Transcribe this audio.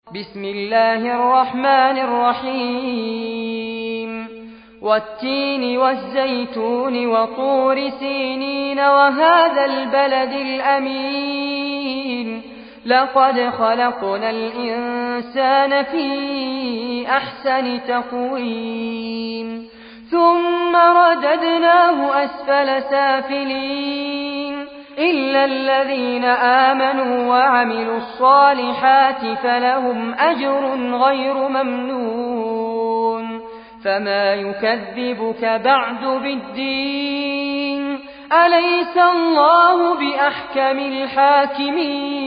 بسم الله الرحمن الرحيم والتين والزيتون وطور سينين وهذا البلد الأمين لقد خلقنا الإنسان في أحسن تقويم ثم رددناه أسفل سافلين إلا الذين آمنوا وعملوا الصالحات فلهم أجر غير ممنون فما يكذبك بعد بالدين أليس الله بأحكم الحاكمين